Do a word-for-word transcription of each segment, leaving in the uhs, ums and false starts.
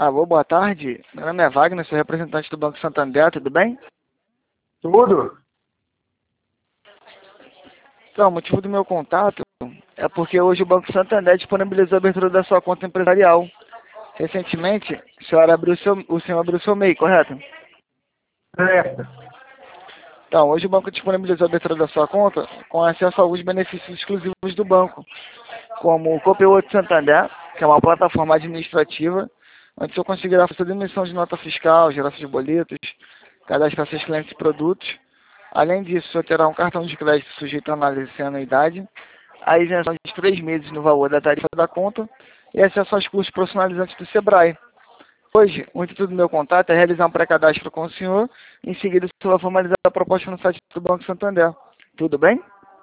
Alô, boa tarde. Meu nome é Wagner, sou representante do Banco Santander, tudo bem? Tudo? Então, o motivo do meu contato é porque hoje o Banco Santander disponibilizou a abertura da sua conta empresarial. Recentemente, o senhor abriu seu, o senhor abriu seu M E I, correto? Certo. Então, hoje o banco disponibilizou a abertura da sua conta com acesso a alguns benefícios exclusivos do banco, como o Copilot Santander, que é uma plataforma administrativa, onde o senhor conseguirá fazer emissão de nota fiscal, geração de boletos, cadastrar seus clientes e produtos. Além disso, o senhor terá um cartão de crédito sujeito a análise sem anuidade, a isenção de três meses no valor da tarifa da conta e acesso aos cursos profissionalizantes do Sebrae. Hoje, o intuito do meu contato é realizar um pré-cadastro com o senhor, em seguida o senhor vai formalizar a proposta no site do Banco Santander. Tudo bem?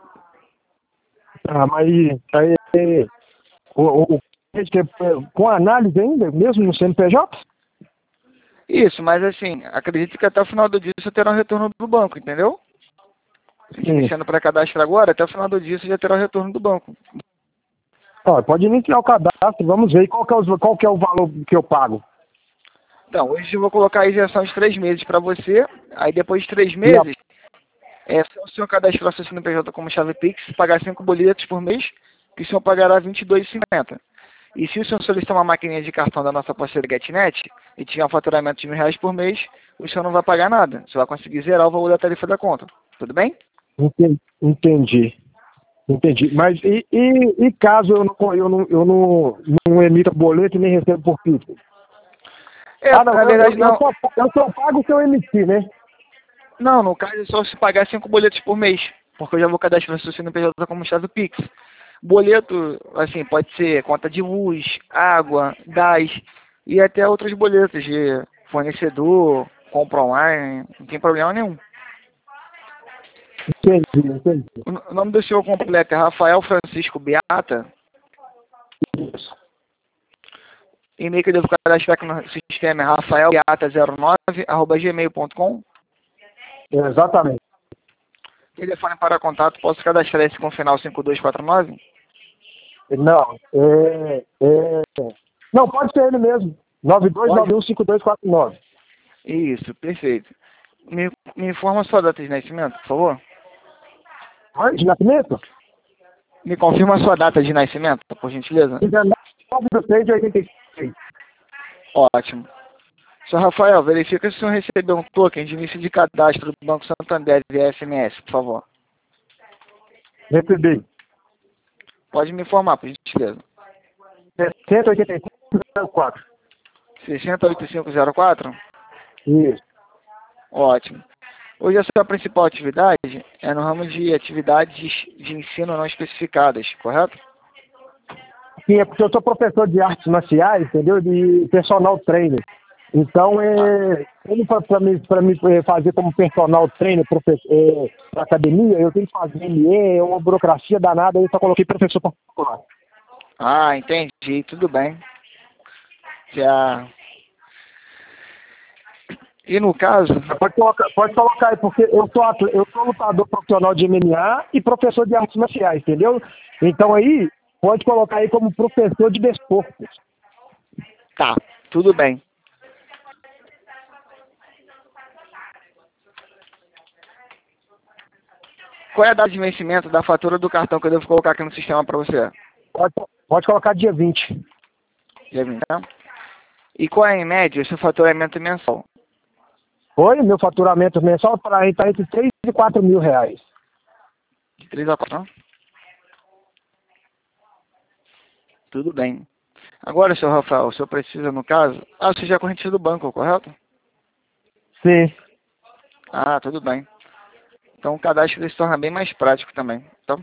Ah, mas aí, o, o, com análise ainda, mesmo no C N P J? Isso, mas assim, acredito que até o final do dia você terá um retorno do banco, entendeu? Se Sim. iniciando o pré-cadastro agora, até o final do dia você já terá o retorno do banco. Ó, pode iniciar o cadastro, vamos ver qual que, é o, qual que é o valor que eu pago. Então, hoje eu vou colocar a isenção de três meses para você, aí depois de três E a, meses, é só o senhor cadastrar seu C N P J como chave Pix, pagar cinco boletos por mês, que o senhor pagará vinte e dois reais e cinquenta centavos. E se o senhor solicitar uma maquininha de cartão da nossa parceira GetNet e tiver um faturamento de mil reais por mês, o senhor não vai pagar nada. Você vai conseguir zerar o valor da tarifa da conta. Tudo bem? entendi, entendi. Entendi. Mas e, e, e caso eu não, eu não, eu não, não emita boleto e nem recebo por Pix? É, Ah, não, na eu, eu, verdade eu, não. só, eu só pago se eu emitir, né? Não, no caso é só se pagar cinco boletos por mês, porque eu já vou cadastrar seu C N P J como chave Pix. Boleto, assim, pode ser conta de luz, água, gás e até outros boletos de fornecedor, compra online, não tem problema nenhum. Entendi, entendi. O nome do senhor completo é Rafael Francisco Beata. Isso. E-mail que eu devo cadastrar aqui no sistema é rafaelbeata zero nove arroba gmail ponto com. Exatamente. Telefone para contato, posso cadastrar esse com o final cinco dois quatro nove? Não, é, é... Não, pode ser ele mesmo. nove dois Pode? nove um cinco dois quatro nove. Isso, perfeito. Me, me informa a sua data de nascimento, por favor. Oi, de nascimento? Me confirma a sua data de nascimento, por gentileza. dezenove de seis de oitenta e seis. Ótimo. Senhor Rafael, verifica se o senhor recebeu um token de início de cadastro do Banco Santander via S M S, por favor. Recebi. Pode me informar, por gentileza. seiscentos e oitenta e cinco zero quatro. seis zero oito cinco zero quatro? Isso. Ótimo. Hoje a sua principal atividade é no ramo de atividades de ensino não especificadas, correto? Sim, é porque eu sou professor de artes marciais, entendeu? De personal trainer. Então, Ah, é, como para mim, pra mim é, fazer como personal trainer professor, é, para academia, eu tenho que fazer M E, é uma burocracia danada, aí eu só coloquei professor particular. ah, entendi, tudo bem. Já. E no caso, Pode colocar, pode colocar aí, porque eu sou, atle- eu sou lutador profissional de M M A e professor de artes marciais, entendeu? Então aí, pode colocar aí como professor de desporto. tá, tudo bem. Qual é a data de vencimento da fatura do cartão que eu devo colocar aqui no sistema para você? Pode, pode colocar dia vinte. Já vi, tá? E qual é, em média, o seu faturamento mensal? Oi, meu faturamento mensal está entre três e quatro mil reais. De três a quatro? Tudo bem. Agora, senhor Rafael, o senhor precisa, no caso... Ah, você já é corrente do banco, correto? Sim. Ah, tudo bem. Então o cadastro se torna bem mais prático também. Então,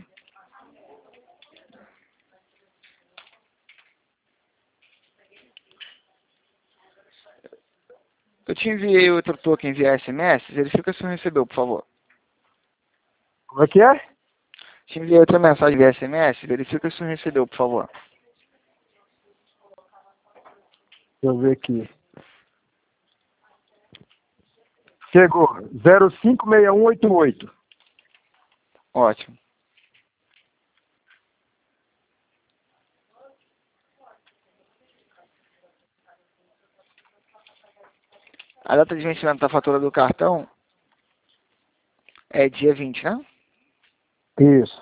eu te enviei outro token via S M S, verifica se você recebeu, por favor. Como é que é? Te enviei outra mensagem via S M S, verifica se você recebeu, por favor. Deixa eu ver aqui. Chegou. zero cinco seis um oito oito. Ótimo. A data de vencimento da fatura do cartão é dia vinte, né? Isso.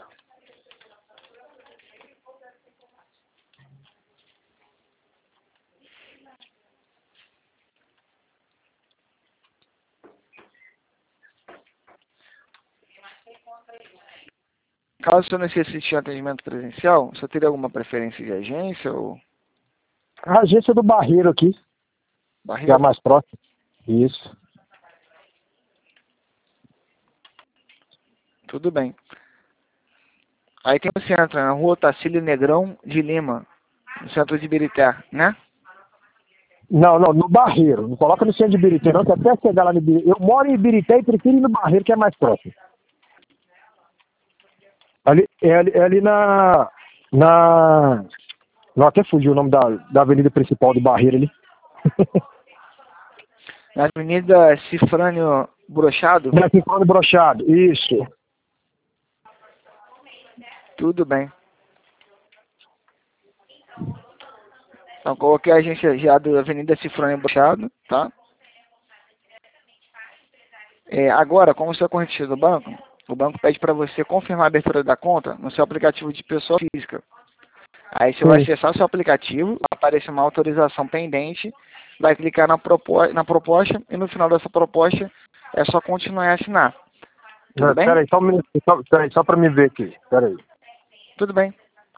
Caso você necessite de atendimento presencial, você teria alguma preferência de agência ou A agência do Barreiro aqui, que é a barreira? mais próxima. Isso. Tudo bem. Aí quem você entra na rua Tacílio Negrão de Lima, no centro de Ibirité, né? Não, não, no Barreiro. Não coloca no centro de Ibirité, não, que até chegar lá no Ibirité. Eu moro em Ibirité e prefiro ir no Barreiro, que é mais próximo. Ali, é, ali, é ali na... Na... Não, até fugiu o nome da, da avenida principal do Barreiro ali. Na Avenida Cifrânio Brochado? Na Ciclone Brochado, isso. Tudo bem. Então, coloquei a agência já da Avenida Cifrânio Brochado, tá? É, agora, como você é correntista do banco, o banco pede para você confirmar a abertura da conta no seu aplicativo de pessoa física. Aí você vai Sim. acessar o seu aplicativo, vai aparecer uma autorização pendente, vai clicar na, propo na proposta e no final dessa proposta é só continuar e assinar. Tudo Não, bem? peraí, só um minuto, só, peraí, só pra me ver aqui. Peraí. Tudo bem.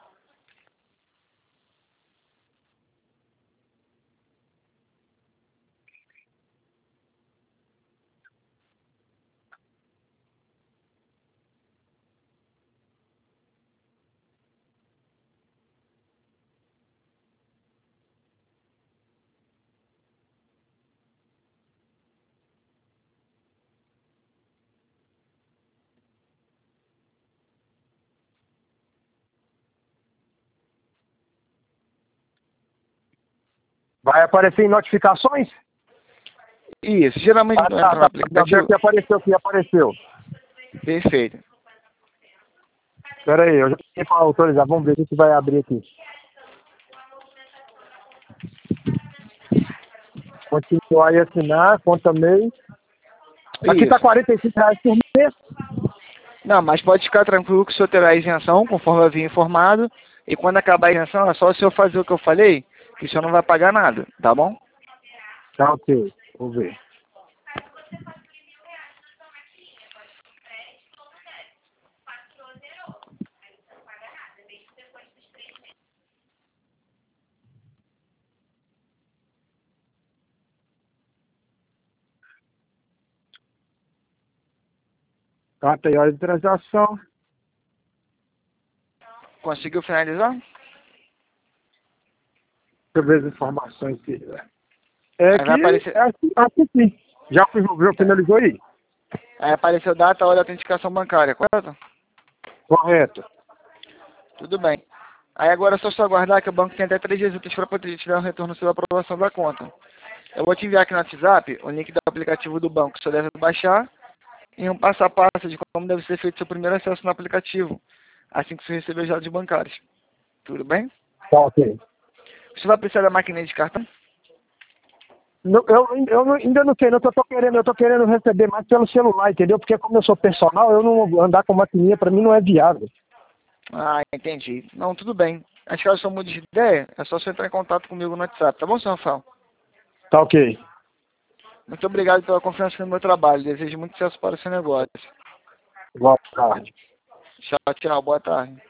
Vai aparecer em notificações? Isso, geralmente Ah, quando tá, entra no tá. Já vi aplicativo. que apareceu aqui, apareceu. Perfeito. Peraí, eu já tenho para autorizar. Vamos ver se vai abrir aqui. Continuar e assinar, conta mês. Aqui tá Isso. quarenta e cinco reais por mês. Não, mas pode ficar tranquilo que o senhor terá isenção, conforme eu havia informado. E quando acabar a isenção, é só o senhor fazer o que eu falei, que o senhor não vai pagar nada, tá bom? Tá ok, vou ver. Carta e hora de transação. Conseguiu finalizar? Deixa eu ver as informações aqui. É Aí que vai aparecer, é assim, assim sim. Já já finalizou aí? aí apareceu data, hora de autenticação bancária, correto? Correto. Tudo bem. Aí agora é só só aguardar que o banco tem até três dias úteis para poder te dar um retorno sobre a aprovação da conta. Eu vou te enviar aqui no WhatsApp o link do aplicativo do banco, que você deve baixar, e um passo a passo de como deve ser feito seu primeiro acesso no aplicativo, assim que você receber os dados bancários. Tudo bem? Tá ok. Você vai precisar da máquina de cartão? Não, eu, eu não- ainda não sei, não, eu tô querendo, eu tô querendo receber mais pelo celular, entendeu? Porque como eu sou personal, eu não andar com maquininha pra mim não é viável. Ah, entendi. Não, tudo bem. As caras são muito de ideia, é só você entrar em contato comigo no WhatsApp, tá bom, senhor Rafael? Tá ok. Muito obrigado pela confiança no meu trabalho. Desejo muito sucesso para o seu negócio. Boa tarde. Tchau, tchau. Boa tarde.